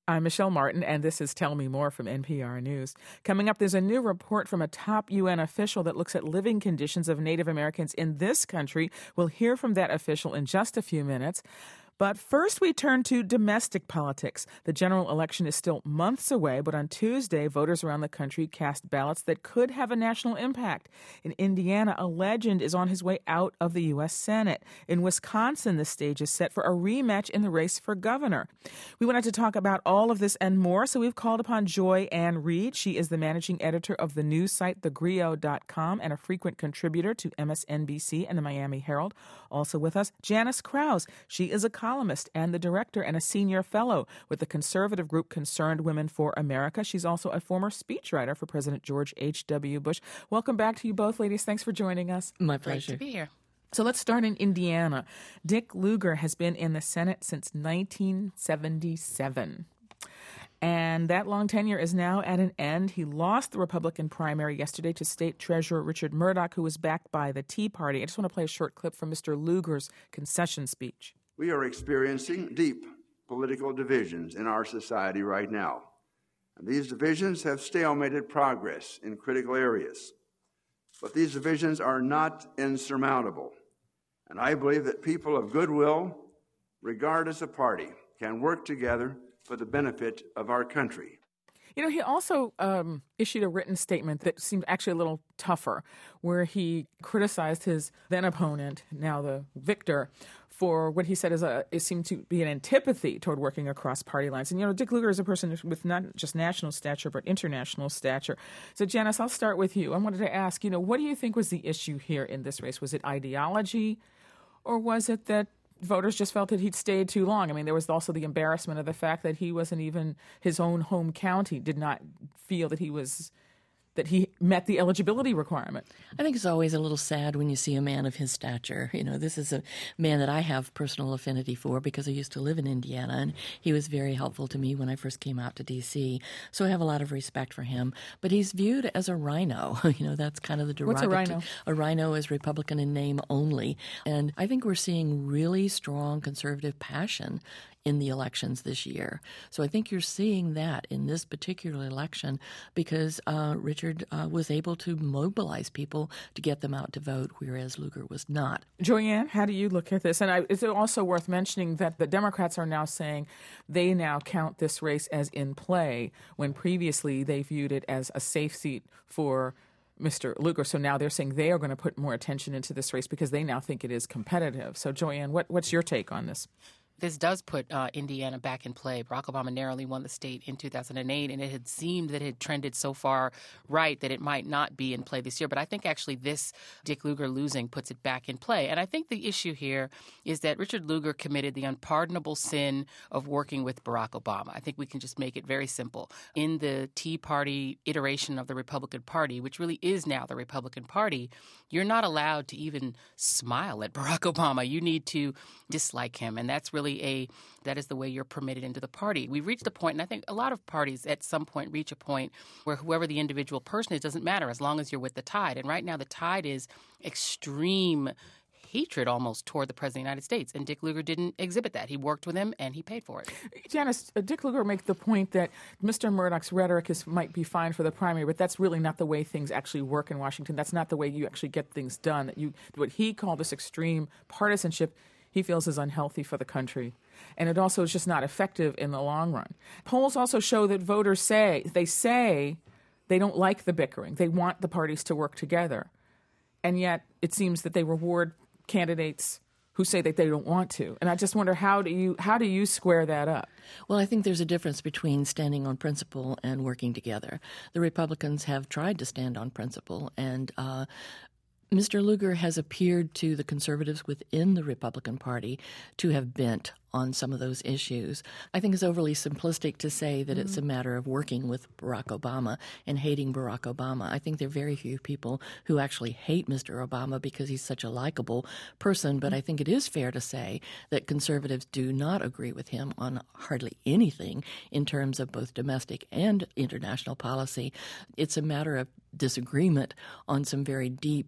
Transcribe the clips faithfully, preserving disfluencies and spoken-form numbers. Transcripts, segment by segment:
I'm Michelle Martin, and this is Tell Me More from N P R News. Coming up, there's a new report from a top U N official that looks at living conditions of Native Americans in this country. We'll hear from that official in just a few minutes. But first, we turn to domestic politics. The general election is still months away, but on Tuesday, voters around the country cast ballots that could have a national impact. In Indiana, a legend is on his way out of the U S Senate. In Wisconsin, the stage is set for a rematch in the race for governor. We wanted to talk about all of this and more, so we've called upon Joy Ann Reid. She is the managing editor of the news site the griot dot com and a frequent contributor to M S N B C and the Miami Herald. Also with us, Janice Krause. She is a columnist and the director and a senior fellow with the conservative group Concerned Women for America. She's also a former speechwriter for President George H W. Bush. Welcome back to you both, ladies. Thanks for joining us. My pleasure. Great to be here. So let's start in Indiana. Dick Lugar has been in the Senate since nineteen seventy-seven. And that long tenure is now at an end. He lost the Republican primary yesterday to State Treasurer Richard Murdoch, who was backed by the Tea Party. I just want to play a short clip from Mister Lugar's concession speech. We are experiencing deep political divisions in our society right now. And these divisions have stalemated progress in critical areas. But these divisions are not insurmountable. And I believe that people of goodwill, regardless of party, can work together for the benefit of our country. You know, he also um, issued a written statement that seemed actually a little tougher, where he criticized his then opponent, now the victor, for what he said is a, it seemed to be an antipathy toward working across party lines. And, you know, Dick Lugar is a person with not just national stature, but international stature. So, Janice, I'll start with you. I wanted to ask, you know, what do you think was the issue here in this race? Was it ideology, or was it that voters just felt that he'd stayed too long? I mean, there was also the embarrassment of the fact that he wasn't even, his own home county did not feel that he was, that he met the eligibility requirement. I think it's always a little sad when you see a man of his stature. You know, this is a man that I have personal affinity for because I used to live in Indiana, and he was very helpful to me when I first came out to D C. So I have a lot of respect for him. But he's viewed as a rhino. You know, that's kind of the derogatory. What's a rhino? A rhino is Republican in name only. And I think we're seeing really strong conservative passion in the elections this year. So I think you're seeing that in this particular election because uh, Richard uh, was able to mobilize people to get them out to vote, whereas Lugar was not. Joyanne, how do you look at this? And I, it's also worth mentioning that the Democrats are now saying they now count this race as in play when previously they viewed it as a safe seat for Mister Lugar. So now they're saying they are going to put more attention into this race because they now think it is competitive. So, Joyanne, what, what's your take on this? This does put uh, Indiana back in play. Barack Obama narrowly won the state in two thousand eight, and it had seemed that it had trended so far right that it might not be in play this year. But I think actually this Dick Lugar losing puts it back in play. And I think the issue here is that Richard Lugar committed the unpardonable sin of working with Barack Obama. I think we can just make it very simple. In the Tea Party iteration of the Republican Party, which really is now the Republican Party, you're not allowed to even smile at Barack Obama. You need to dislike him, and that's really a that is the way you're permitted into the party. We've reached a point, and I think a lot of parties at some point reach a point where whoever the individual person is doesn't matter as long as you're with the tide. And right now the tide is extreme hatred almost toward the President of the United States. And Dick Lugar didn't exhibit that. He worked with him, and he paid for it. Janice, uh, Dick Lugar makes the point that Mister Murdoch's rhetoric is, might be fine for the primary, but that's really not the way things actually work in Washington. That's not the way you actually get things done. That you, what he called this extreme partisanship, he feels is unhealthy for the country. And it also is just not effective in the long run. Polls also show that voters say, they say they don't like the bickering. They want the parties to work together. And yet it seems that they reward candidates who say that they don't want to. And I just wonder, how do you how do you square that up? Well, I think there's a difference between standing on principle and working together. The Republicans have tried to stand on principle, and uh, Mister Lugar has appeared to the conservatives within the Republican Party to have bent on some of those issues. I think it's overly simplistic to say that mm-hmm. it's a matter of working with Barack Obama and hating Barack Obama. I think there are very few people who actually hate Mister Obama because he's such a likable person, but mm-hmm. I think it is fair to say that conservatives do not agree with him on hardly anything in terms of both domestic and international policy. It's a matter of disagreement on some very deep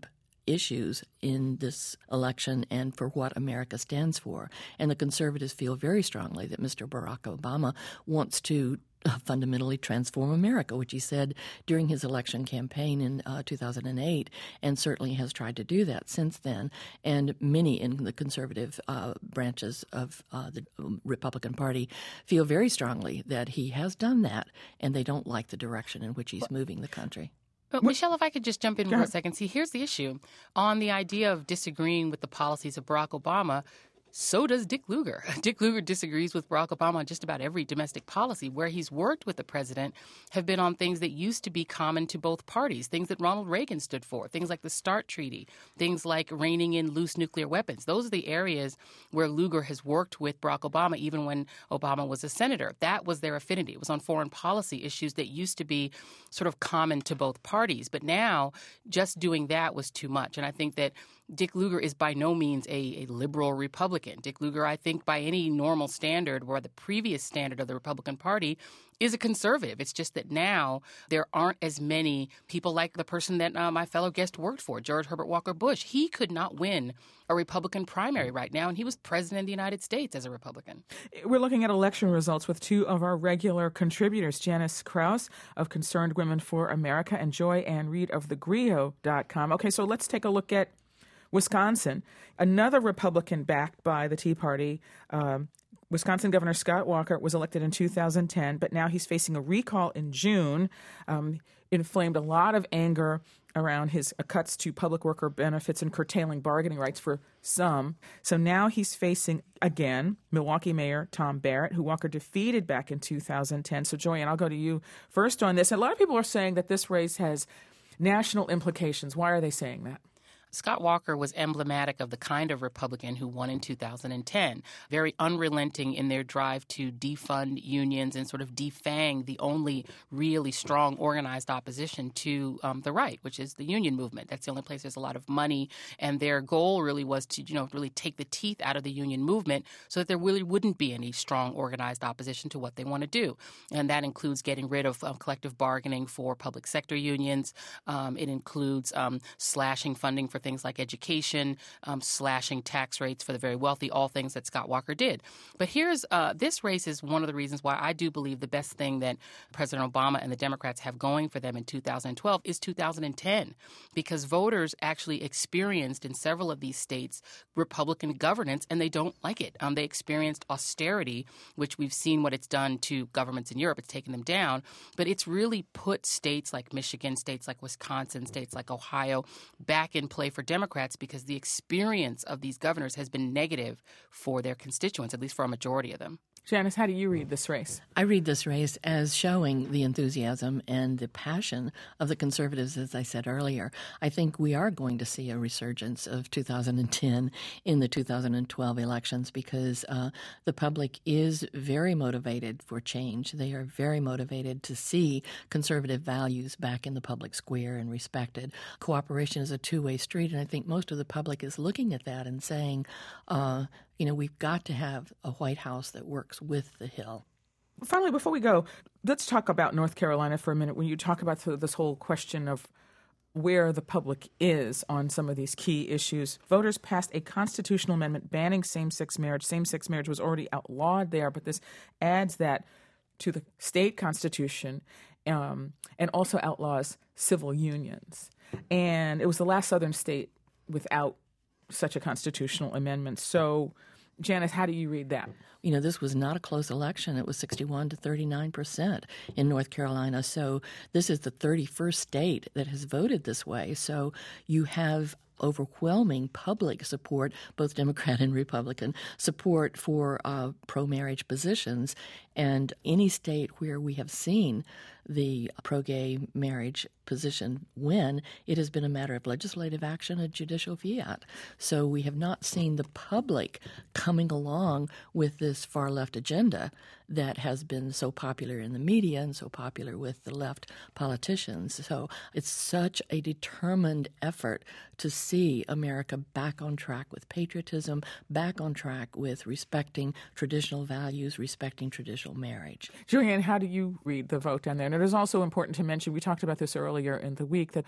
issues in this election and for what America stands for. And the conservatives feel very strongly that Mister Barack Obama wants to fundamentally transform America, which he said during his election campaign in uh, two thousand eight, and certainly has tried to do that since then. And many in the conservative uh, branches of uh, the Republican Party feel very strongly that he has done that, and they don't like the direction in which he's moving the country. But Michelle, if I could just jump in for a second. See, here's the issue. On the idea of disagreeing with the policies of Barack Obama, so does Dick Lugar. Dick Lugar disagrees with Barack Obama on just about every domestic policy. Where he's worked with the president have been on things that used to be common to both parties, things that Ronald Reagan stood for, things like the START Treaty, things like reining in loose nuclear weapons. Those are the areas where Lugar has worked with Barack Obama, even when Obama was a senator. That was their affinity. It was on foreign policy issues that used to be sort of common to both parties. But now, just doing that was too much. And I think that Dick Lugar is by no means a, a liberal Republican. Dick Lugar, I think, by any normal standard, or the previous standard of the Republican Party, is a conservative. It's just that now there aren't as many people like the person that uh, my fellow guest worked for, George Herbert Walker Bush. He could not win a Republican primary right now, and he was president of the United States as a Republican. We're looking at election results with two of our regular contributors, Janice Krause of Concerned Women for America and Joy Ann Reid of the Grio dot com. Okay, so let's take a look at Wisconsin. Another Republican backed by the Tea Party, um, Wisconsin Governor Scott Walker, was elected in two thousand ten, but now he's facing a recall in June. Um, inflamed a lot of anger around his uh, cuts to public worker benefits and curtailing bargaining rights for some. So now he's facing, again, Milwaukee Mayor Tom Barrett, who Walker defeated back in two thousand ten. So, Joyanne, I'll go to you first on this. A lot of people are saying that this race has national implications. Why are they saying that? Scott Walker was emblematic of the kind of Republican who won in two thousand ten, very unrelenting in their drive to defund unions and sort of defang the only really strong organized opposition to um, the right, which is the union movement. That's the only place there's a lot of money, and their goal really was to, you know, really take the teeth out of the union movement so that there really wouldn't be any strong organized opposition to what they want to do. And that includes getting rid of um, collective bargaining for public sector unions. Um, it includes um, slashing funding for things like education, um, slashing tax rates for the very wealthy, all things that Scott Walker did. But here's uh, this race is one of the reasons why I do believe the best thing that President Obama and the Democrats have going for them in two thousand twelve is two thousand ten, because voters actually experienced in several of these states Republican governance, and they don't like it. Um, they experienced austerity, which we've seen what it's done to governments in Europe. It's taken them down, but it's really put states like Michigan, states like Wisconsin, states like Ohio back in play for Democrats, because the experience of these governors has been negative for their constituents, at least for a majority of them. Janice, how do you read this race? I read this race as showing the enthusiasm and the passion of the conservatives, as I said earlier. I think we are going to see a resurgence of two thousand ten in the two thousand twelve elections, because uh, the public is very motivated for change. They are very motivated to see conservative values back in the public square and respected. Cooperation is a two-way street, and I think most of the public is looking at that and saying, uh, you know, we've got to have a White House that works with the Hill. Finally, before we go, let's talk about North Carolina for a minute. When you talk about this whole question of where the public is on some of these key issues, voters passed a constitutional amendment banning same-sex marriage. Same-sex marriage was already outlawed there, but this adds that to the state constitution um, and also outlaws civil unions. And it was the last southern state without such a constitutional amendment. So, Janice, how do you read that? You know, this was not a close election. It was sixty-one to thirty-nine percent in North Carolina. So this is the thirty-first state that has voted this way. So you have overwhelming public support, both Democrat and Republican, support for uh, pro-marriage positions. And any state where we have seen the pro-gay marriage position win, it has been a matter of legislative action and judicial fiat. So we have not seen the public coming along with this far-left agenda that has been so popular in the media and so popular with the left politicians. So it's such a determined effort to see America back on track with patriotism, back on track with respecting traditional values, respecting traditional marriage. Julianne, how do you read the vote down there? And it is also important to mention, we talked about this earlier in the week, that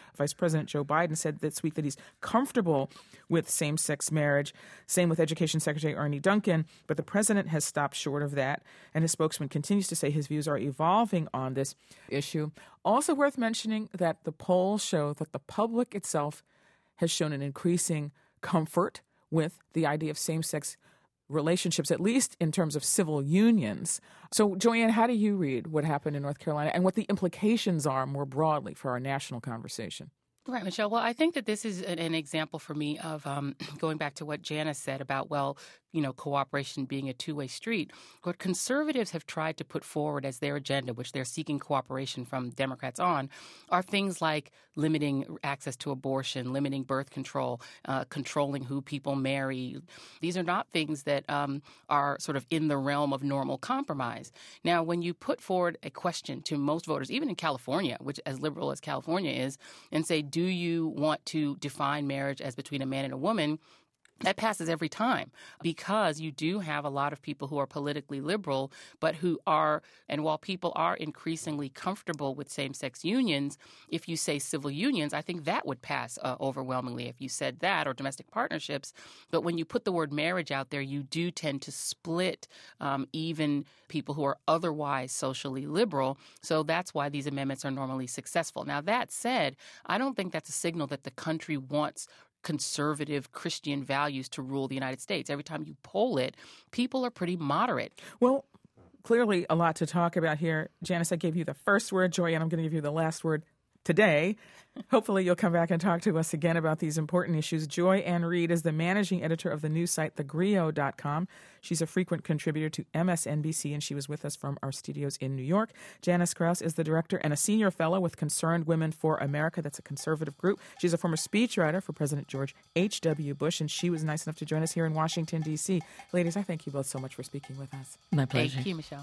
Vice President Joe Biden said this week that he's comfortable with same-sex marriage. Same with Education Secretary Arne Duncan, but the president has stopped short of that, and his spokesman continues to say his views are evolving on this issue. Also worth mentioning that the polls show that the public itself has shown an increasing comfort with the idea of same-sex relationships, at least in terms of civil unions. So, Joanne, how do you read what happened in North Carolina and what the implications are more broadly for our national conversation? Right, Michelle. Well, I think that this is an, an example for me of um, going back to what Janice said about, well, you know, cooperation being a two-way street. What conservatives have tried to put forward as their agenda, which they're seeking cooperation from Democrats on, are things like limiting access to abortion, limiting birth control, uh, controlling who people marry. These are not things that um, are sort of in the realm of normal compromise. Now, when you put forward a question to most voters, even in California, which as liberal as California is, and say, do you want to define marriage as between a man and a woman? That passes every time because you do have a lot of people who are politically liberal, but who are, and while people are increasingly comfortable with same-sex unions, if you say civil unions, I think that would pass uh, overwhelmingly if you said that, or domestic partnerships. But when you put the word marriage out there, you do tend to split um, even people who are otherwise socially liberal. So that's why these amendments are normally successful. Now, that said, I don't think that's a signal that the country wants conservative Christian values to rule the United States. Every time you poll it, people are pretty moderate. Well, clearly a lot to talk about here. Janice, I gave you the first word. Joanne, I'm going to give you the last word today. Hopefully you'll come back and talk to us again about these important issues. Joy Ann Reid is the managing editor of the news site the grio dot com. She's a frequent contributor to M S N B C, and she was with us from our studios in New York. Janice Krause is the director and a senior fellow with Concerned Women for America. That's a conservative group. She's a former speechwriter for President George H W. Bush, and she was nice enough to join us here in Washington, D C. Ladies, I thank you both so much for speaking with us. My pleasure. Thank you, Michelle.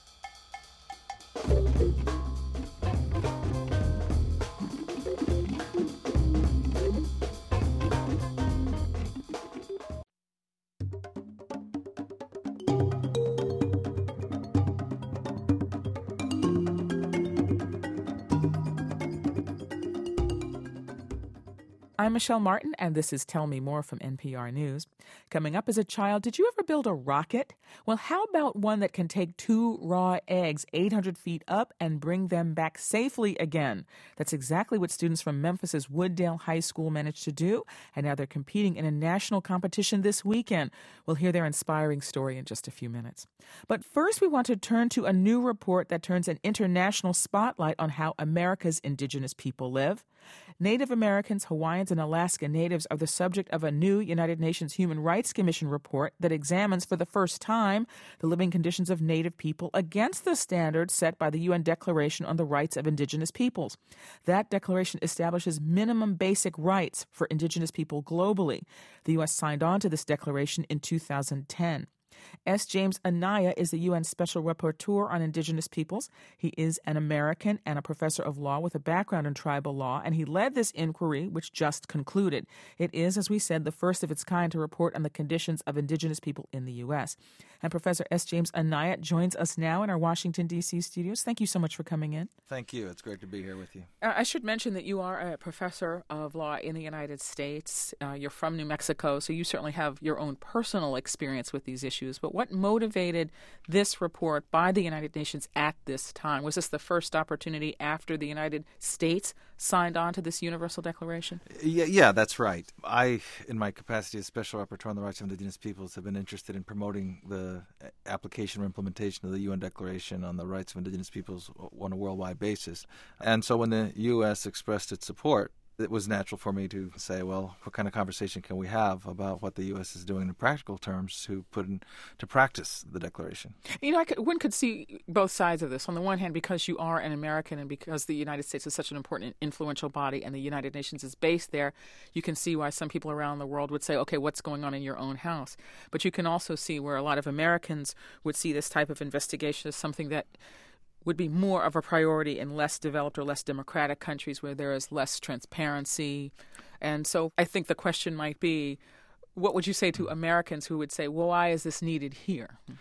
I'm Michelle Martin, and this is Tell Me More from N P R News. Coming up, as a child, did you ever build a rocket? Well, how about one that can take two raw eggs eight hundred feet up and bring them back safely again? That's exactly what students from Memphis's Wooddale High School managed to do, and now they're competing in a national competition this weekend. We'll hear their inspiring story in just a few minutes. But first, we want to turn to a new report that turns an international spotlight on how America's indigenous people live. Native Americans, Hawaiians, and Alaska Natives are the subject of a new United Nations Human Rights Commission report that examines for the first time the living conditions of Native people against the standards set by the U N Declaration on the Rights of Indigenous Peoples. That declaration establishes minimum basic rights for Indigenous people globally. The U S signed on to this declaration in two thousand ten. S. James Anaya is the U N Special Rapporteur on Indigenous Peoples. He is an American and a professor of law with a background in tribal law, and he led this inquiry, which just concluded. It is, as we said, the first of its kind to report on the conditions of Indigenous people in the U S. And Professor S. James Anaya joins us now in our Washington, D C studios. Thank you so much for coming in. Thank you. It's great to be here with you. Uh, I should mention that you are a professor of law in the United States. Uh, you're from New Mexico, so you certainly have your own personal experience with these issues. But what motivated this report by the United Nations at this time? Was this the first opportunity after the United States signed on to this Universal Declaration? Yeah, yeah, that's right. I, in my capacity as Special Rapporteur on the Rights of Indigenous Peoples, have been interested in promoting the application or implementation of the U N Declaration on the Rights of Indigenous Peoples on a worldwide basis. And so when the U S expressed its support, it was natural for me to say, well, what kind of conversation can we have about what the U S is doing in practical terms to put into practice the Declaration? You know, I could, one could see both sides of this. On the one hand, because you are an American and because the United States is such an important, influential body and the United Nations is based there, you can see why some people around the world would say, okay, what's going on in your own house? But you can also see where a lot of Americans would see this type of investigation as something that would be more of a priority in less developed or less democratic countries where there is less transparency. And so I think the question might be, what would you say to Americans who would say, well, why is this needed here?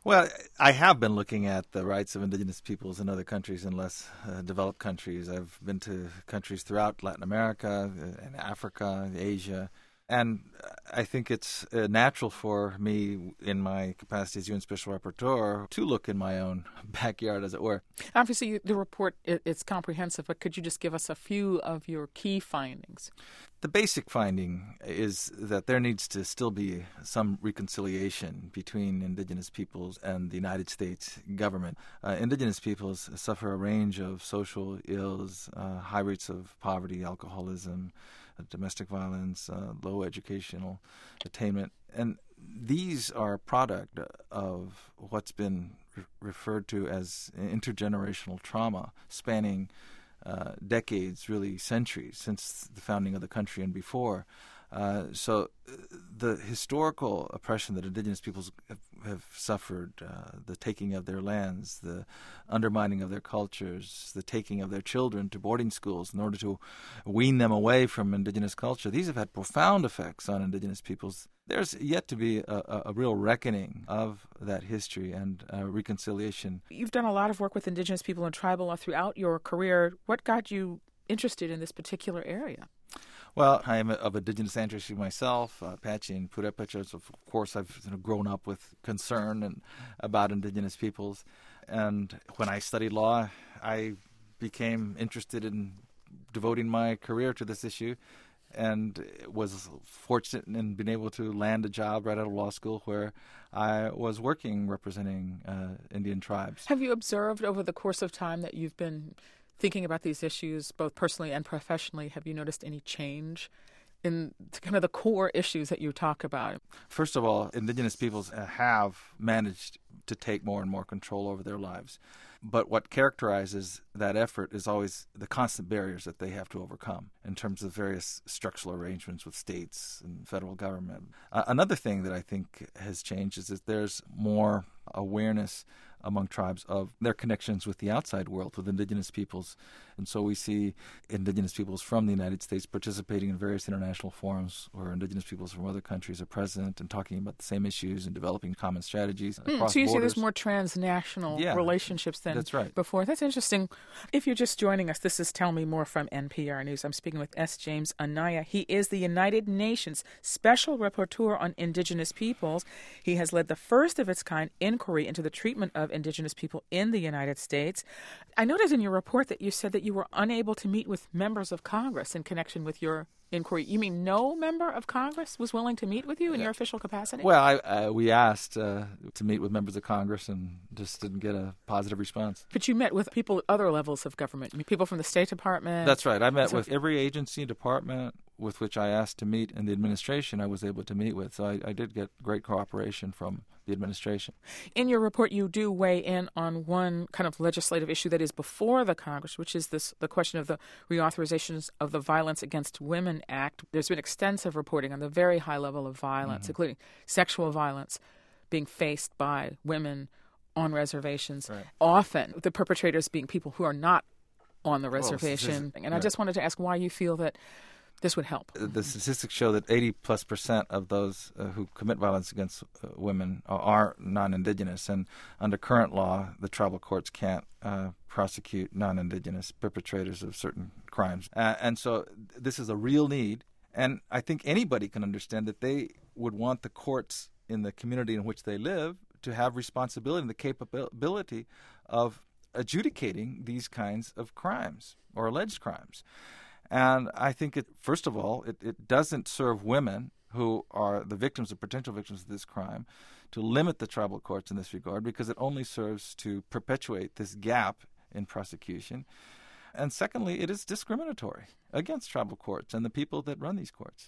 Well, I have been looking at the rights of indigenous peoples in other countries and less uh, developed countries. I've been to countries throughout Latin America, uh, and Africa, Asia, and I think it's uh, natural for me, in my capacity as U N Special Rapporteur, to look in my own backyard, as it were. Obviously, you, the report it, it's comprehensive, but could you just give us a few of your key findings? The basic finding is that there needs to still be some reconciliation between indigenous peoples and the United States government. Uh, indigenous peoples suffer a range of social ills, uh, high rates of poverty, alcoholism, uh, domestic violence, uh, low educational attainment. And these are a product of what's been re- referred to as intergenerational trauma, spanning Uh, decades, really centuries, since the founding of the country and before. Uh, so uh, the historical oppression that indigenous peoples have, have suffered, uh, the taking of their lands, the undermining of their cultures, the taking of their children to boarding schools in order to wean them away from indigenous culture, these have had profound effects on indigenous peoples. There's yet to be a, a, a real reckoning of that history and uh, reconciliation. You've done a lot of work with indigenous people and tribal law throughout your career. What got you interested in this particular area? Well, I am of indigenous ancestry myself, uh, Apache and Purepecha. So of course, I've you know, grown up with concern and about indigenous peoples. And when I studied law, I became interested in devoting my career to this issue, and was fortunate in being able to land a job right out of law school where I was working representing uh, Indian tribes. Have you observed over the course of time that you've been thinking about these issues, both personally and professionally, have you noticed any change in kind of the core issues that you talk about? First of all, indigenous peoples have managed to take more and more control over their lives. But what characterizes that effort is always the constant barriers that they have to overcome in terms of various structural arrangements with states and federal government. Uh, another thing that I think has changed is that there's more awareness among tribes of their connections with the outside world, with indigenous peoples. And so we see indigenous peoples from the United States participating in various international forums where indigenous peoples from other countries are present and talking about the same issues and developing common strategies Mm, across so you see borders. there's more transnational Yeah, relationships than that's right. before. That's interesting. If you're just joining us, this is Tell Me More from N P R News. I'm speaking with S. James Anaya. He is the United Nations Special Rapporteur on Indigenous Peoples. He has led the first of its kind inquiry into the treatment of indigenous people in the United States. I noticed in your report that you said that you were unable to meet with members of Congress in connection with your inquiry. You mean no member of Congress was willing to meet with you in your official capacity? Well, I, uh, we asked uh, to meet with members of Congress and just didn't get a positive response. But you met with people at other levels of government, people from the State Department. That's right. I met So- with every agency, department with which I asked to meet, and the administration I was able to meet with. So I, I did get great cooperation from the administration. In your report, you do weigh in on one kind of legislative issue that is before the Congress, which is this the question of the reauthorizations of the Violence Against Women Act. There's been extensive reporting on the very high level of violence, mm-hmm. including sexual violence being faced by women on reservations, right. often the perpetrators being people who are not on the reservation. Well, and I right. just wanted to ask why you feel that this would help. The statistics show that eighty plus percent of those uh, who commit violence against uh, women are, are non-indigenous, and under current law, the tribal courts can't uh, prosecute non-indigenous perpetrators of certain crimes. Uh, and so this is a real need, and I think anybody can understand that they would want the courts in the community in which they live to have responsibility and the capability of adjudicating these kinds of crimes or alleged crimes. And I think, it, first of all, it, it doesn't serve women who are the victims or potential victims of this crime to limit the tribal courts in this regard, because it only serves to perpetuate this gap in prosecution. And secondly, it is discriminatory against tribal courts and the people that run these courts.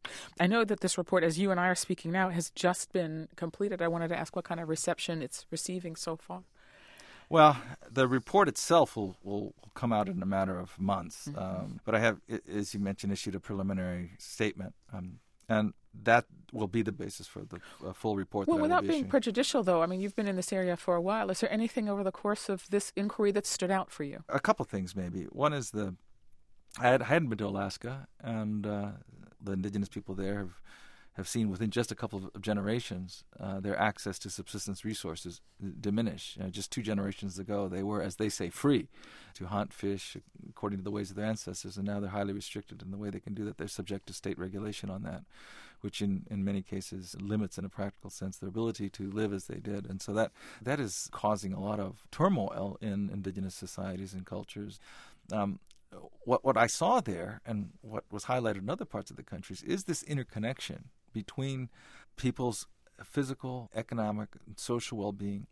I know that this report, as you and I are speaking now, has just been completed. I wanted to ask what kind of reception it's receiving so far. Well, the report itself will, will come out in a matter of months. Mm-hmm. Um, but I have, as you mentioned, issued a preliminary statement. Um, and that will be the basis for the uh, full report. Well, that I will without be being issuing. prejudicial, though, I mean, you've been in this area for a while. Is there anything over the course of this inquiry that stood out for you? A couple things, maybe. One is the I, had, I hadn't been to Alaska, and uh, the indigenous people there have have seen within just a couple of generations uh, their access to subsistence resources diminish. You know, just two generations ago, they were, as they say, free to hunt, fish, according to the ways of their ancestors, and now they're highly restricted in the way they can do that. They're subject to state regulation on that, which in, in many cases limits, in a practical sense, their ability to live as they did. And so that that is causing a lot of turmoil in indigenous societies and cultures. Um, what what I saw there, and what was highlighted in other parts of the countries, is this interconnection between people's physical, economic, and social well-being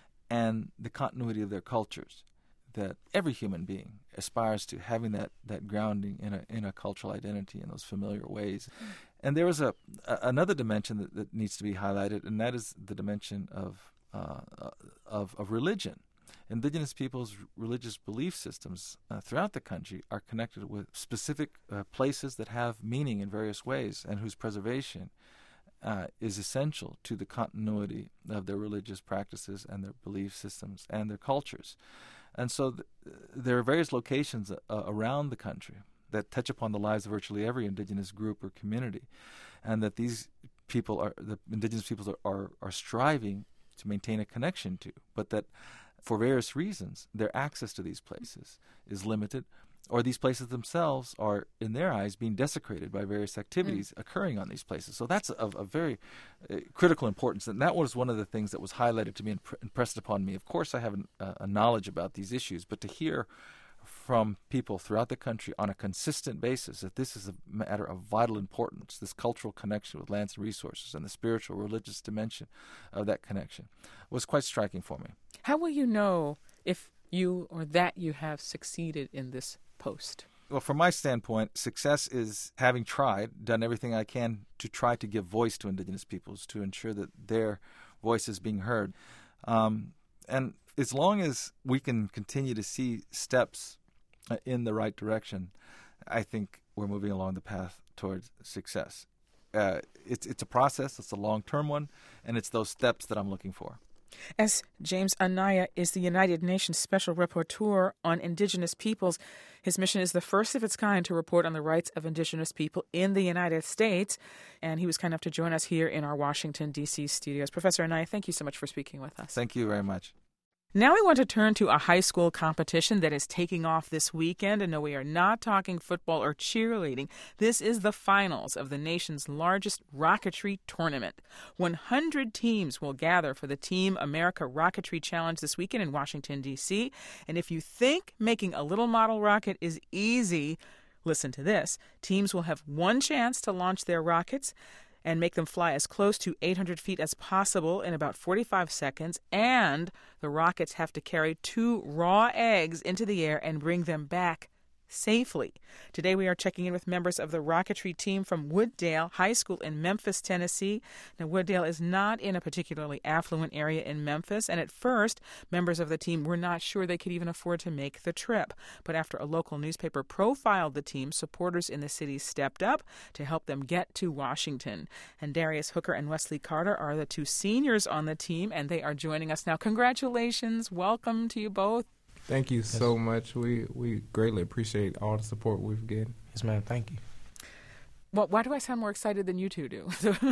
and the continuity of their cultures, that every human being aspires to having that, that grounding in a in a cultural identity in those familiar ways. And there is a, a another dimension that, that needs to be highlighted, and that is the dimension of uh, of, of religion. Indigenous peoples' religious belief systems uh, throughout the country are connected with specific uh, places that have meaning in various ways, and whose preservation uh, is essential to the continuity of their religious practices and their belief systems and their cultures. And so th- there are various locations uh, around the country that touch upon the lives of virtually every indigenous group or community, and that these people are, the indigenous peoples are, are, are striving to maintain a connection to, but that for various reasons, their access to these places is limited, or these places themselves are, in their eyes, being desecrated by various activities mm. occurring on these places. So that's of a very uh, critical importance, and that was one of the things that was highlighted to me and imp- impressed upon me. Of course, I have an, uh, a knowledge about these issues, but to hear from people throughout the country on a consistent basis that this is a matter of vital importance, this cultural connection with lands and resources and the spiritual, religious dimension of that connection, was quite striking for me. How will you know if you or that you have succeeded in this post? Well, from my standpoint, success is having tried, done everything I can to try to give voice to indigenous peoples, to ensure that their voice is being heard. Um, and as long as we can continue to see steps in the right direction, I think we're moving along the path towards success. Uh, it's it's a process, it's a long-term one, and it's those steps that I'm looking for. As James Anaya is the United Nations Special Rapporteur on Indigenous Peoples. His mission is the first of its kind to report on the rights of Indigenous people in the United States, and he was kind enough to join us here in our Washington, D C studios. Professor Anaya, thank you so much for speaking with us. Thank you very much. Now we want to turn to a high school competition that is taking off this weekend. And no, we are not talking football or cheerleading. This is the finals of the nation's largest rocketry tournament. one hundred teams will gather for the Team America Rocketry Challenge this weekend in Washington, D C. And if you think making a little model rocket is easy, listen to this. Teams will have one chance to launch their rockets and make them fly as close to eight hundred feet as possible in about forty-five seconds, and the rockets have to carry two raw eggs into the air and bring them back safely. Today we are checking in with members of the rocketry team from Wooddale High School in Memphis, Tennessee. Now, Wooddale is not in a particularly affluent area in Memphis, and at first, members of the team were not sure they could even afford to make the trip. But after a local newspaper profiled the team, supporters in the city stepped up to help them get to Washington. And Darius Hooker and Wesley Carter are the two seniors on the team, and they are joining us now. Congratulations. Welcome to you both. Thank you so yes. much. We we greatly appreciate all the support we've gotten. Yes, ma'am. Thank you. Well, why do I sound more excited than you two do?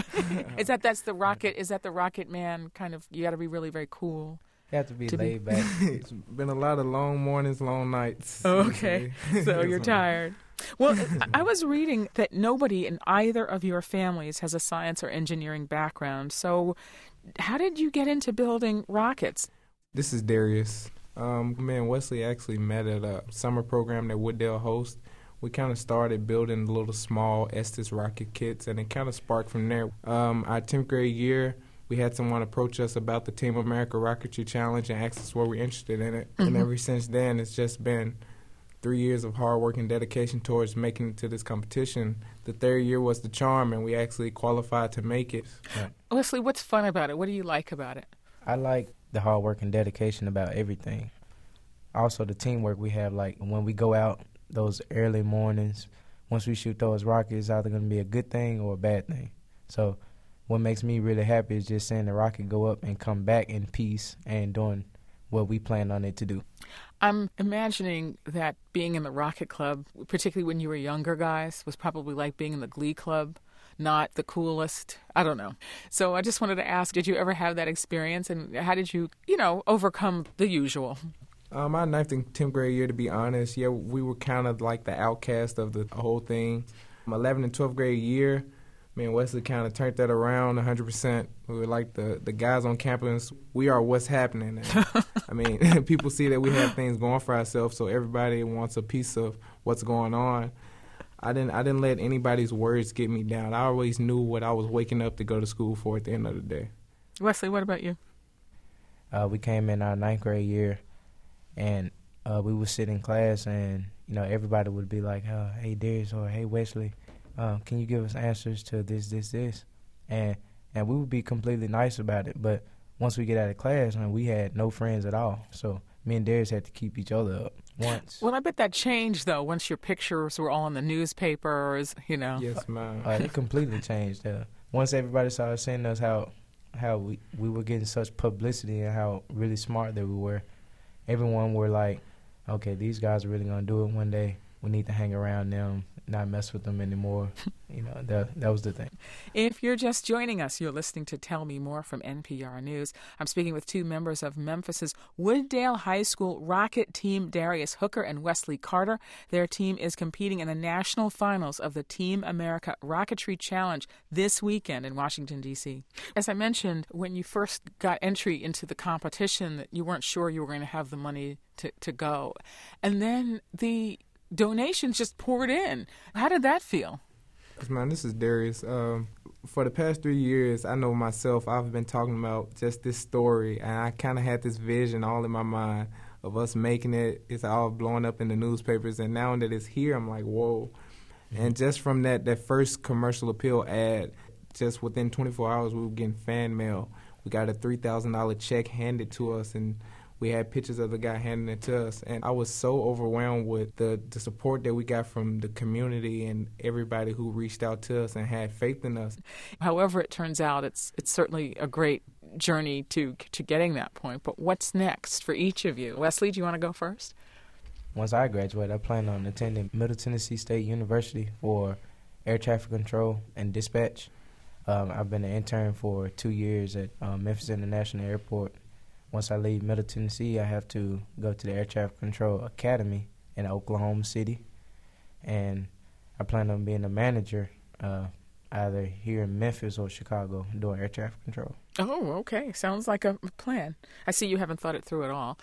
is that that's the rocket? Is that the Rocket Man kind of? You got to be really very cool. You have to be to laid be... back. It's been a lot of long mornings, long nights. Okay, so you're tired. Well, I was reading that nobody in either of your families has a science or engineering background. So, how did you get into building rockets? This is Darius. Um, me and Wesley actually met at a summer program that Wooddale hosts. We kind of started building little small Estes rocket kits, and it kind of sparked from there. Um, our tenth grade year, we had someone approach us about the Team America Rocketry Challenge and asked us were we interested in it. Mm-hmm. And ever since then, it's just been three years of hard work and dedication towards making it to this competition. The third year was the charm, and we actually qualified to make it. Right. Wesley, what's fun about it? What do you like about it? I like the hard work and dedication about everything. Also, the teamwork we have, like when we go out those early mornings, once we shoot those rockets, it's either going to be a good thing or a bad thing. So what makes me really happy is just seeing the rocket go up and come back in peace and doing what we planned on it to do. I'm imagining that being in the Rocket Club, particularly when you were younger guys, was probably like being in the Glee Club. not the coolest. I don't know. So I just wanted to ask, did you ever have that experience, and how did you, you know, overcome the usual? Um, my ninth and tenth grade year, to be honest, yeah, we were kind of like the outcast of the whole thing. My eleventh and twelfth grade year, me and Wesley kind of turned that around one hundred percent. We were like the, the guys on campus. We are what's happening. And, I mean, people see that we have things going for ourselves, so everybody wants a piece of what's going on. I didn't I didn't let anybody's words get me down. I always knew what I was waking up to go to school for at the end of the day. Wesley, what about you? Uh, we came in our ninth grade year, and uh, we would sit in class, and you know everybody would be like, oh, "Hey, Darius," or "Hey, Wesley, um, can you give us answers to this, this, this?" And and we would be completely nice about it. But once we get out of class, man, we had no friends at all. So me and Darius had to keep each other up once. Well, I bet that changed, though, once your pictures were all in the newspapers, you know. Yes, ma'am. Uh, it completely changed. Uh, once everybody started seeing us how how we, we were getting such publicity and how really smart that we were, everyone were like, okay, these guys are really going to do it one day. We need to hang around them, not mess with them anymore. You know, that, that was the thing. If you're just joining us, you're listening to Tell Me More from N P R News. I'm speaking with two members of Memphis's Wooddale High School Rocket team, Darius Hooker and Wesley Carter. Their team is competing in the national finals of the Team America Rocketry Challenge this weekend in Washington, D C. As I mentioned, when you first got entry into the competition, that you weren't sure you were going to have the money to, to go. And then the donations just poured in. How did that feel? Man, this is Darius. Um, for the past three years, I know myself, I've been talking about just this story, and I kind of had this vision all in my mind of us making it. It's all blowing up in the newspapers, and now that it's here, I'm like, whoa. Mm-hmm. And just from that, that first commercial appeal ad, just within twenty-four hours, we were getting fan mail. We got a three thousand dollars check handed to us, and we had pictures of the guy handing it to us, and I was so overwhelmed with the, the support that we got from the community and everybody who reached out to us and had faith in us. However it turns out, it's it's certainly a great journey to to getting that point. But what's next for each of you? Wesley, do you want to go first? Once I graduate, I plan on attending Middle Tennessee State University for air traffic control and dispatch. Um, I've been an intern for two years at um, Memphis International Airport. Once I leave Middle Tennessee, I have to go to the Air Traffic Control Academy in Oklahoma City, and I plan on being a manager uh, either here in Memphis or Chicago doing air traffic control. Oh, okay. Sounds like a plan. I see you haven't thought it through at all.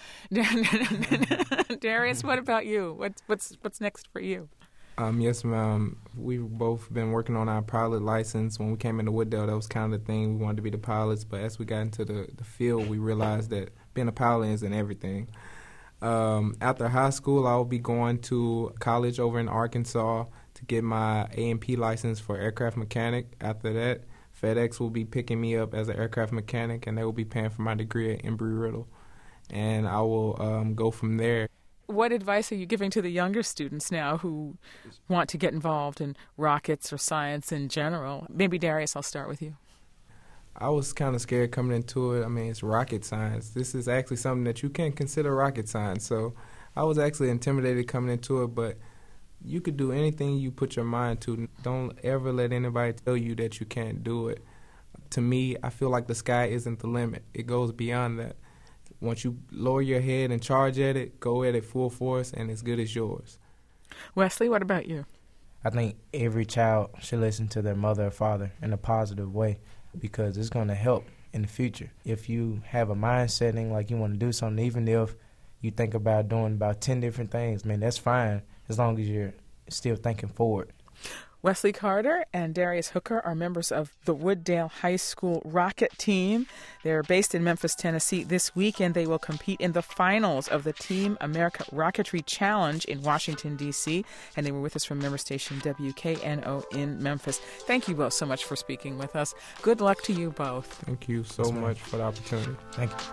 Darius, what about you? What's what's what's next for you? Um, yes, ma'am. We've both been working on our pilot license. When we came into Wooddale, that was kind of the thing. We wanted to be the pilots, but as we got into the, the field, we realized that being a pilot isn't everything. Um, after high school, I will be going to college over in Arkansas to get my A and P license for aircraft mechanic. After that, FedEx will be picking me up as an aircraft mechanic, and they will be paying for my degree at Embry-Riddle. And I will um, go from there. What advice are you giving to the younger students now who want to get involved in rockets or science in general? Maybe, Darius, I'll start with you. I was kind of scared coming into it. I mean, it's rocket science. This is actually something that you can't consider rocket science. So I was actually intimidated coming into it, but you could do anything you put your mind to. Don't ever let anybody tell you that you can't do it. To me, I feel like the sky isn't the limit. It goes beyond that. Once you lower your head and charge at it, go at it full force, and as good as yours. Wesley, what about you? I think every child should listen to their mother or father in a positive way because it's going to help in the future. If you have a mind setting like you want to do something, even if you think about doing about ten different things, man, that's fine as long as you're still thinking forward. Wesley Carter and Darius Hooker are members of the Wooddale High School Rocket Team. They're based in Memphis, Tennessee. This weekend, they will compete in the finals of the Team America Rocketry Challenge in Washington, D C, and they were with us from member station W K N O in Memphis. Thank you both so much for speaking with us. Good luck to you both. Thank you so Yes, much for the opportunity. Thank you.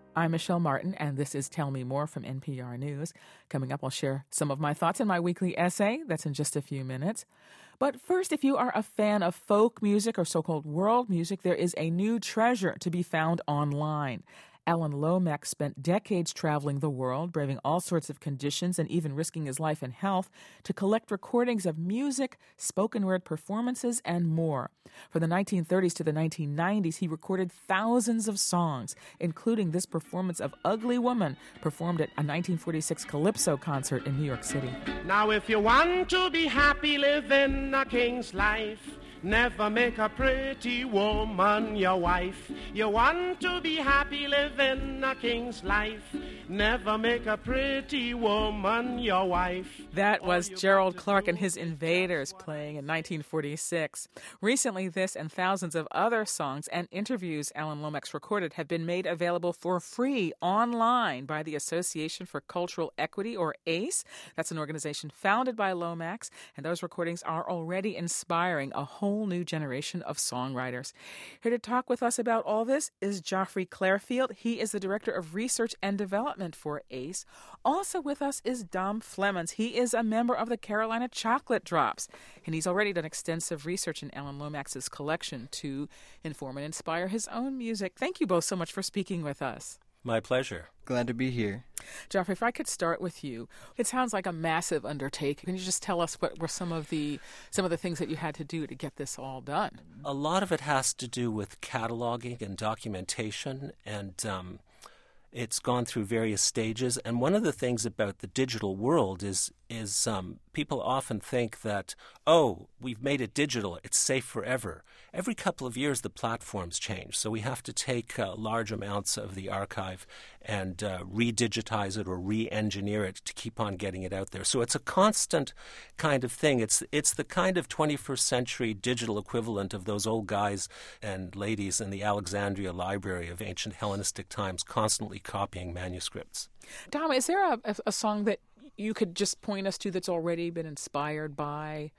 I'm Michelle Martin, and this is Tell Me More from N P R News. Coming up, I'll share some of my thoughts in my weekly essay. That's in just a few minutes. But first, if you are a fan of folk music or so-called world music, there is a new treasure to be found online. Alan Lomax spent decades traveling the world, braving all sorts of conditions and even risking his life and health to collect recordings of music, spoken word performances, and more. From the nineteen thirties to the nineteen nineties, he recorded thousands of songs, including this performance of Ugly Woman, performed at a nineteen forty-six Calypso concert in New York City. Now if you want to be happy living a king's life, never make a pretty woman your wife. You want to be happy living a king's life, never make a pretty woman your wife. That was Gerald Clark and his Invaders playing in nineteen forty-six. Recently, this and thousands of other songs and interviews Alan Lomax recorded have been made available for free online by the Association for Cultural Equity, or ACE. That's an organization founded by Lomax, and those recordings are already inspiring a whole whole new generation of songwriters. Here to talk with us about all this is Joffrey Clairfield. He is the Director of Research and Development for ACE. Also with us is Dom Flemons. He is a member of the Carolina Chocolate Drops, and he's already done extensive research in Alan Lomax's collection to inform and inspire his own music. Thank you both so much for speaking with us. My pleasure. Glad to be here. Joffrey, if I could start with you. It sounds like a massive undertaking. Can you just tell us what were some of the some of the things that you had to do to get this all done? A lot of it has to do with cataloging and documentation, and um, it's gone through various stages. And one of the things about the digital world is is um, people often think that, oh, we've made it digital, it's safe forever. Every couple of years, the platforms change, so we have to take uh, large amounts of the archive and uh, re-digitize it or re-engineer it to keep on getting it out there. So it's a constant kind of thing. It's it's the kind of twenty-first century digital equivalent of those old guys and ladies in the Alexandria Library of ancient Hellenistic times constantly copying manuscripts. Dom, is there a, a, a song that you could just point us to that's already been inspired by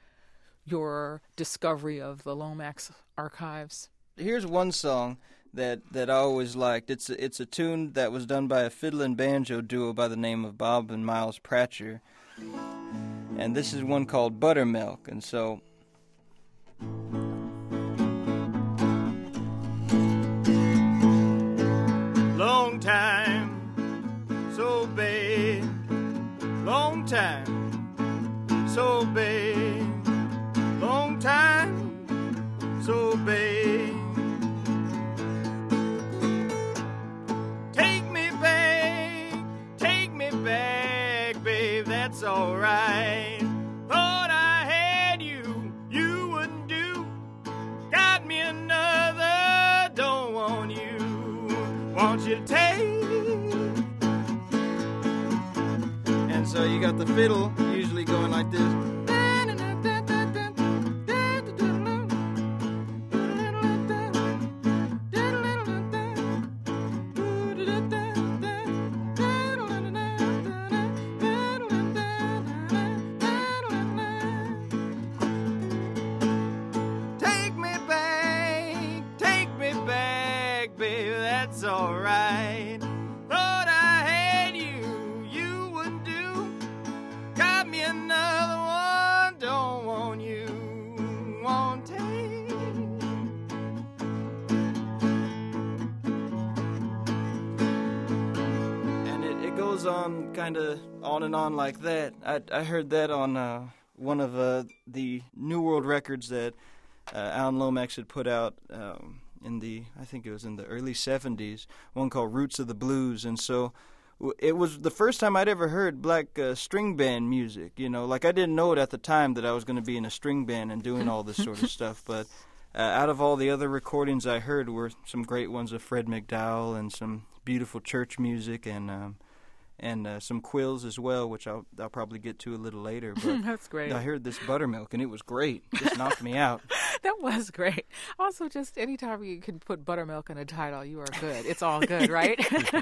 your discovery of the Lomax archives? Here's one song that, that I always liked. It's a, it's a tune that was done by a fiddle and banjo duo by the name of Bob and Miles Pratcher. And this is one called Buttermilk. And so... Long time, so bad. Long time, so bad. Long time, so bad. Take me back, take me back, babe, that's alright. Thought I had you, you wouldn't do. Got me another, don't want you. Want you to take. And so you got the fiddle usually going like this. Take me back, take me back, baby, that's alright. Thought I had you, you wouldn't do. Got me another one, don't want you, won't take. And it, it goes on kind of on and on like that. I, I heard that on uh, one of uh, the New World records that uh, Alan Lomax had put out um, in the, I think it was in the early seventies, one called Roots of the Blues. And so it was the first time I'd ever heard black uh, string band music. You know, like I didn't know it at the time that I was going to be in a string band and doing all this sort of stuff. But uh, out of all the other recordings I heard were some great ones of Fred McDowell and some beautiful church music and um, and uh, some quills as well, which I'll, I'll probably get to a little later. But That's great. I heard this Buttermilk, and it was great. It just knocked me out. That was great. Also, just anytime you can put buttermilk in a title, you are good. It's all good, right?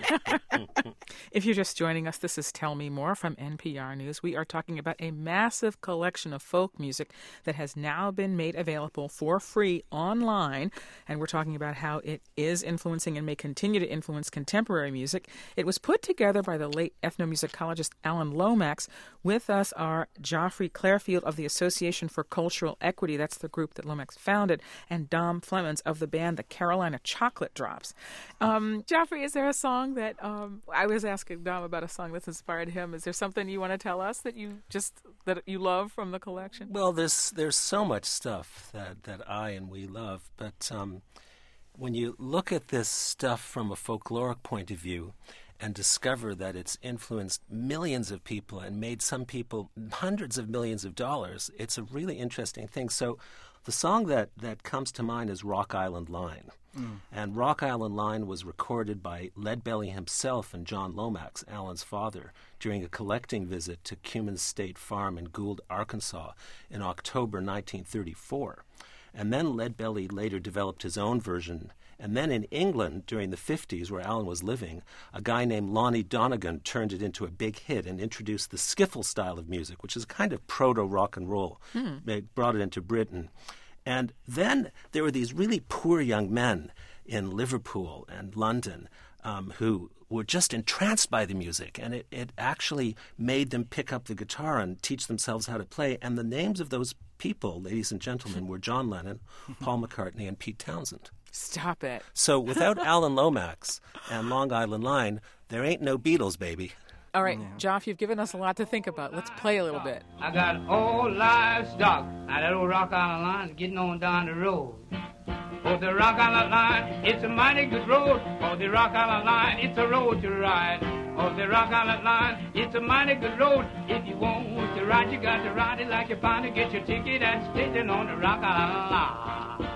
If you're just joining us, this is Tell Me More from N P R News. We are talking about a massive collection of folk music that has now been made available for free online. And we're talking about how it is influencing and may continue to influence contemporary music. It was put together by the late ethnomusicologist Alan Lomax. With us are Geoffrey Clairfield of the Association for Cultural Equity, that's the group that Lomax founded, and Dom Flemons of the band the Carolina Chocolate Drops. Um, Geoffrey, is there a song that, um, I was asking Dom about a song that's inspired him. Is there something you want to tell us that you just, that you love from the collection? Well, there's there's so much stuff that, that I and we love, but um, when you look at this stuff from a folkloric point of view and discover that it's influenced millions of people and made some people hundreds of millions of dollars, it's a really interesting thing. So the song that, that comes to mind is Rock Island Line. Mm. And Rock Island Line was recorded by Leadbelly himself and John Lomax, Alan's father, during a collecting visit to Cummins State Farm in Gould, Arkansas in October nineteen thirty-four. And then Leadbelly later developed his own version. And then in England, during the fifties, where Alan was living, a guy named Lonnie Donegan turned it into a big hit and introduced the skiffle style of music, which is kind of proto-rock and roll. Hmm. They brought it into Britain. And then there were these really poor young men in Liverpool and London um, who were just entranced by the music, and it, it actually made them pick up the guitar and teach themselves how to play. And the names of those people, ladies and gentlemen, were John Lennon, Paul McCartney, and Pete Townsend. Stop it. So without Alan Lomax and Long Island Line, there ain't no Beatles, baby. All right, Joff, you've given us a lot to think about. Let's play a little bit. I got old livestock. Now that old Rock Island Line is getting on down the road. For the Rock Island Line, it's a mighty good road. For the Rock Island Line, it's a road to ride. For the Rock Island Line, it's a mighty good road. If you want to ride, you got to ride it like you're bound to get your ticket and station on the Rock Island Line.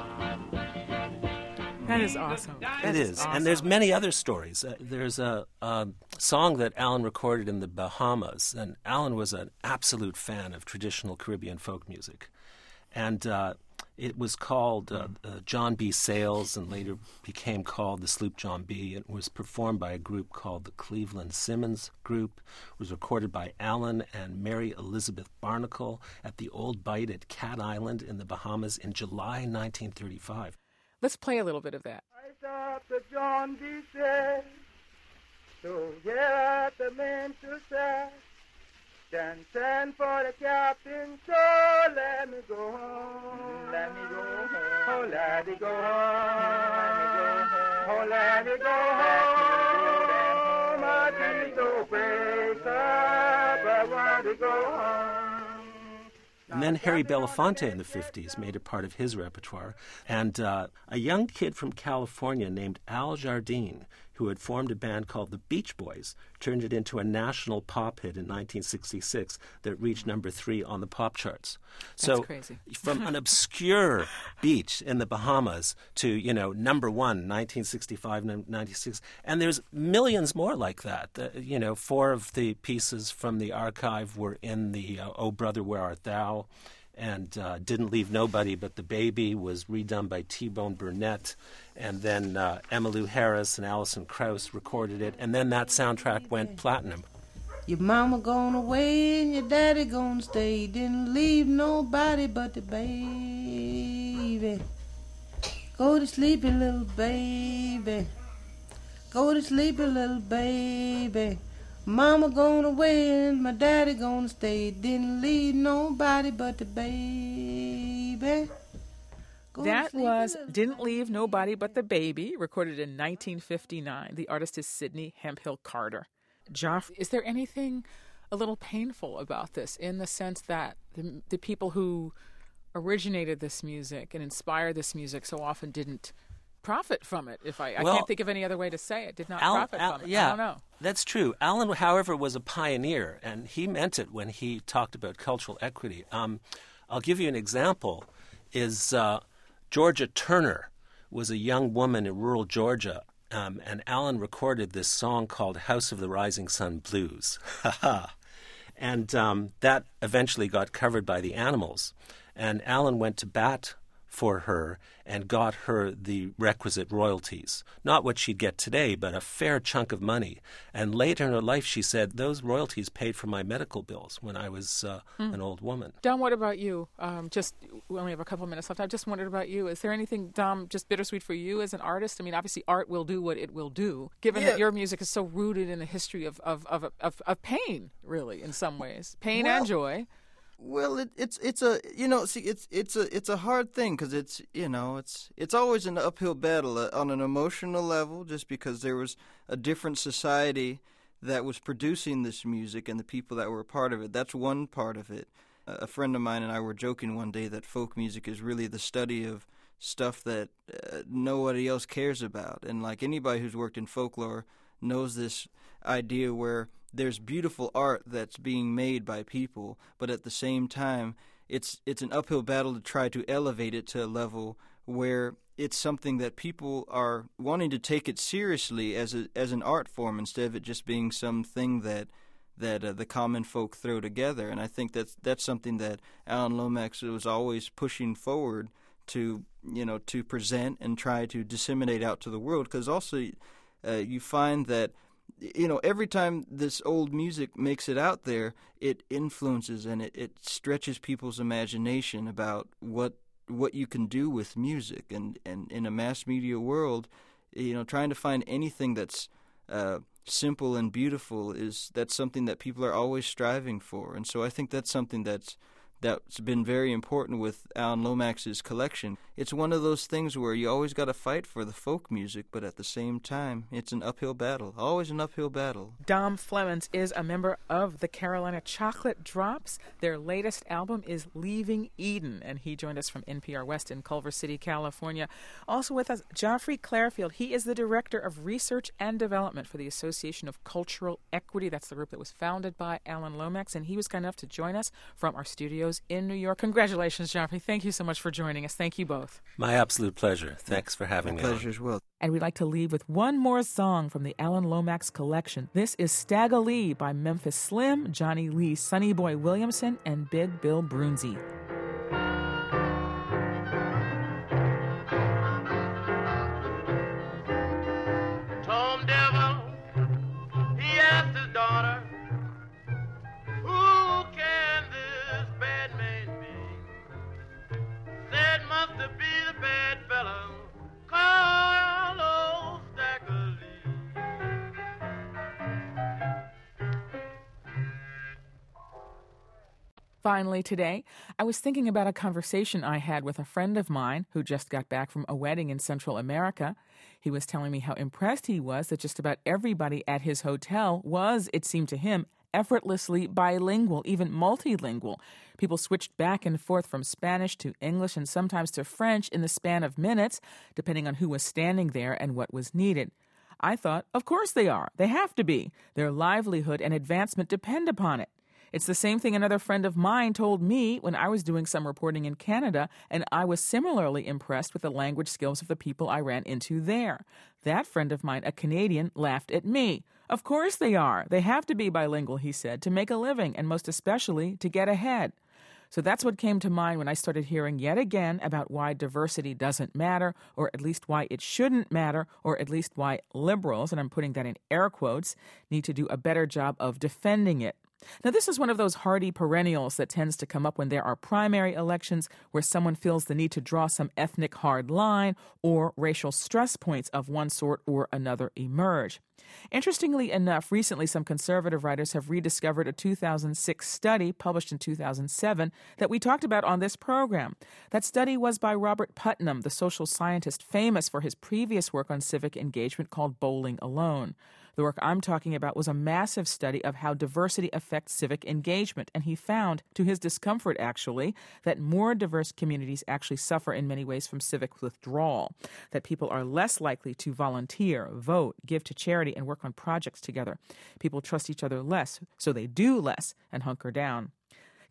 That is awesome. It is. Awesome. And there's many other stories. Uh, there's a, a song that Alan recorded in the Bahamas, and Alan was an absolute fan of traditional Caribbean folk music. And uh, it was called uh, uh, John B. Sales, and later became called the Sloop John B. It was performed by a group called the Cleveland Simmons Group. It was recorded by Alan and Mary Elizabeth Barnacle at the Old Bite at Cat Island in the Bahamas in July nineteen thirty-five. Let's play a little bit of that. I thought the John B. said, so yeah, the men to say, then send for the captain, so let me go home, let me go home, oh, let me go home, oh, let me go home, I didn't go break up, I want to go home. And then Harry Belafonte in the fifties made it part of his repertoire. And uh, a young kid from California named Al Jardine, who had formed a band called the Beach Boys, turned it into a national pop hit in nineteen sixty-six that reached number three on the pop charts. So That's crazy. From an obscure beach in the Bahamas to, you know, number one, nineteen sixty-five, ninety-six. And there's millions more like that. Uh, you know, four of the pieces from the archive were in the uh, Oh Brother, Where Art Thou? And uh, Didn't Leave Nobody But the Baby was redone by T-Bone Burnett. And then uh, Emmylou Harris and Alison Krauss recorded it. And then that soundtrack went platinum. Your mama gone away and your daddy gonna stay. Didn't leave nobody but the baby. Go to sleep, little baby. Go to sleep, little baby. Mama gone away and my daddy gonna stay. Didn't leave nobody but the baby. Go that was Didn't Leave Nobody But the Baby, recorded in nineteen fifty-nine. The artist is Sidney Hemphill Carter. Joff, is there anything a little painful about this, in the sense that the, the people who originated this music and inspired this music so often didn't profit from it? If I, I well, can't think of any other way to say it. Did not Al, profit Al, from it. Yeah, I don't know. That's true. Alan, however, was a pioneer, and he meant it when he talked about cultural equity. Um, I'll give you an example. Is uh, Georgia Turner was a young woman in rural Georgia, um, and Alan recorded this song called House of the Rising Sun Blues. And um, that eventually got covered by the Animals. And Alan went to bat for her and got her the requisite royalties. Not what she'd get today, but a fair chunk of money. And later in her life, she said, those royalties paid for my medical bills when I was uh, mm. an old woman. Dom, what about you? Um, just, we only have a couple of minutes left. I just wondered about you. Is there anything, Dom, just bittersweet for you as an artist? I mean, obviously art will do what it will do, given yeah. that your music is so rooted in the history of, of, of, of, of pain, really, in some ways. Pain well, and joy. Well, it, it's it's a you know see it's it's a it's a hard thing because it's you know it's it's always an uphill battle uh, on an emotional level, just because there was a different society that was producing this music and the people that were a part of it. That's one part of it. Uh, a friend of mine and I were joking one day that folk music is really the study of stuff that uh, nobody else cares about, and like anybody who's worked in folklore knows this idea where there's beautiful art that's being made by people, but at the same time, it's it's an uphill battle to try to elevate it to a level where it's something that people are wanting to take it seriously as a as an art form instead of it just being something that that uh, the common folk throw together. And I think that's that's something that Alan Lomax was always pushing forward to you know to present and try to disseminate out to the world, because also uh, you find that. You know, every time this old music makes it out there, it influences and it, it stretches people's imagination about what what you can do with music. And, and in a mass media world, you know, trying to find anything that's uh, simple and beautiful is that's something that people are always striving for. And so I think that's something that's that's been very important with Alan Lomax's collection. It's one of those things where you always got to fight for the folk music, but at the same time, it's an uphill battle. Always an uphill battle. Dom Flemons is a member of the Carolina Chocolate Drops. Their latest album is Leaving Eden, and he joined us from N P R West in Culver City, California. Also with us, Geoffrey Clairfield. He is the Director of Research and Development for the Association of Cultural Equity. That's the group that was founded by Alan Lomax, and he was kind enough to join us from our studios in New York. Congratulations, Geoffrey. Thank you so much for joining us. Thank you both. My absolute pleasure. Thanks for having My me. Pleasure as well. And we'd like to leave with one more song from the Alan Lomax collection. This is Stagger Lee by Memphis Slim, Johnny Lee, Sonny Boy Williamson, and Big Bill Broonzy. Tom Devil, he asked his daughter, who can this bad man be? Said must be the bad fellow called old Stagger Lee. Finally today, I was thinking about a conversation I had with a friend of mine who just got back from a wedding in Central America. He was telling me how impressed he was that just about everybody at his hotel was, it seemed to him, effortlessly bilingual, even multilingual. People switched back and forth from Spanish to English and sometimes to French in the span of minutes, depending on who was standing there and what was needed. I thought, of course they are. They have to be. Their livelihood and advancement depend upon it. It's the same thing another friend of mine told me when I was doing some reporting in Canada, and I was similarly impressed with the language skills of the people I ran into there. That friend of mine, a Canadian, laughed at me. Of course they are. They have to be bilingual, he said, to make a living, and most especially to get ahead. So that's what came to mind when I started hearing yet again about why diversity doesn't matter, or at least why it shouldn't matter, or at least why liberals, and I'm putting that in air quotes, need to do a better job of defending it. Now, this is one of those hardy perennials that tends to come up when there are primary elections where someone feels the need to draw some ethnic hard line or racial stress points of one sort or another emerge. Interestingly enough, recently some conservative writers have rediscovered a two thousand six study published in two thousand seven that we talked about on this program. That study was by Robert Putnam, the social scientist famous for his previous work on civic engagement called Bowling Alone. The work I'm talking about was a massive study of how diversity affects civic engagement, and he found, to his discomfort actually, that more diverse communities actually suffer in many ways from civic withdrawal, that people are less likely to volunteer, vote, give to charity, and work on projects together. People trust each other less, so they do less and hunker down.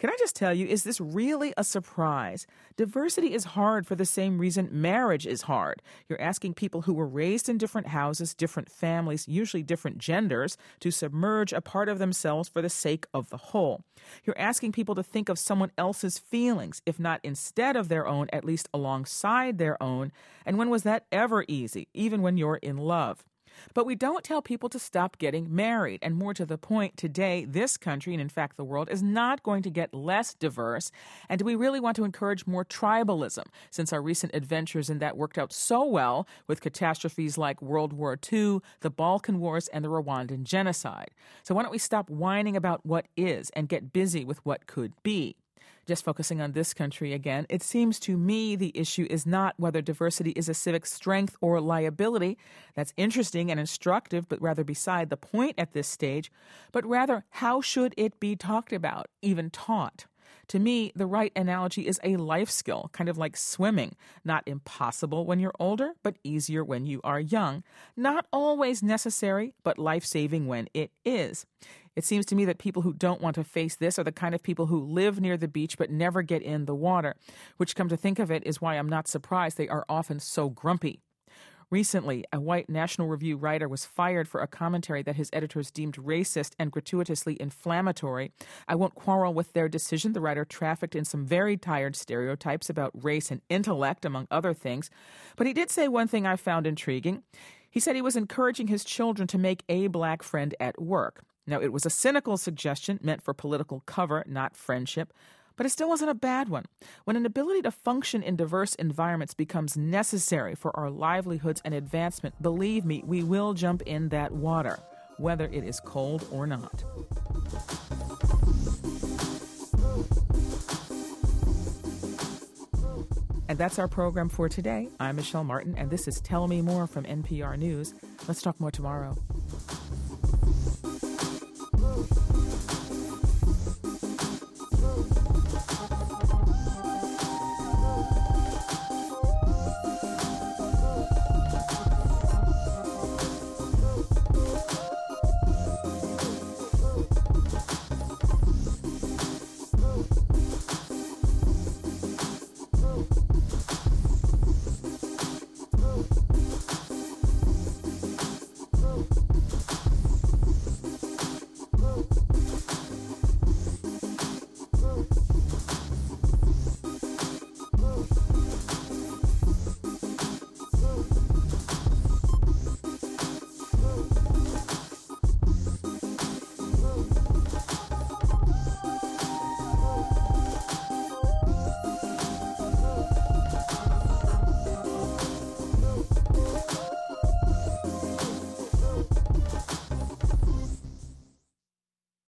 Can I just tell you, is this really a surprise? Diversity is hard for the same reason marriage is hard. You're asking people who were raised in different houses, different families, usually different genders, to submerge a part of themselves for the sake of the whole. You're asking people to think of someone else's feelings, if not instead of their own, at least alongside their own. And when was that ever easy, even when you're in love? But we don't tell people to stop getting married. And more to the point, today, this country, and in fact the world, is not going to get less diverse. And do we really want to encourage more tribalism, since our recent adventures in that worked out so well with catastrophes like World War Two, the Balkan Wars, and the Rwandan genocide? So why don't we stop whining about what is and get busy with what could be? Just focusing on this country again, it seems to me the issue is not whether diversity is a civic strength or liability. That's interesting and instructive, but rather beside the point at this stage. But rather, how should it be talked about, even taught? To me, the right analogy is a life skill, kind of like swimming. Not impossible when you're older, but easier when you are young. Not always necessary, but life-saving when it is. It seems to me that people who don't want to face this are the kind of people who live near the beach but never get in the water, which, come to think of it, is why I'm not surprised they are often so grumpy. Recently, a white National Review writer was fired for a commentary that his editors deemed racist and gratuitously inflammatory. I won't quarrel with their decision. The writer trafficked in some very tired stereotypes about race and intellect, among other things. But he did say one thing I found intriguing. He said he was encouraging his children to make a black friend at work. Now, it was a cynical suggestion meant for political cover, not friendship. But it still wasn't a bad one. When an ability to function in diverse environments becomes necessary for our livelihoods and advancement, believe me, we will jump in that water, whether it is cold or not. And that's our program for today. I'm Michelle Martin, and this is Tell Me More from N P R News. Let's talk more tomorrow.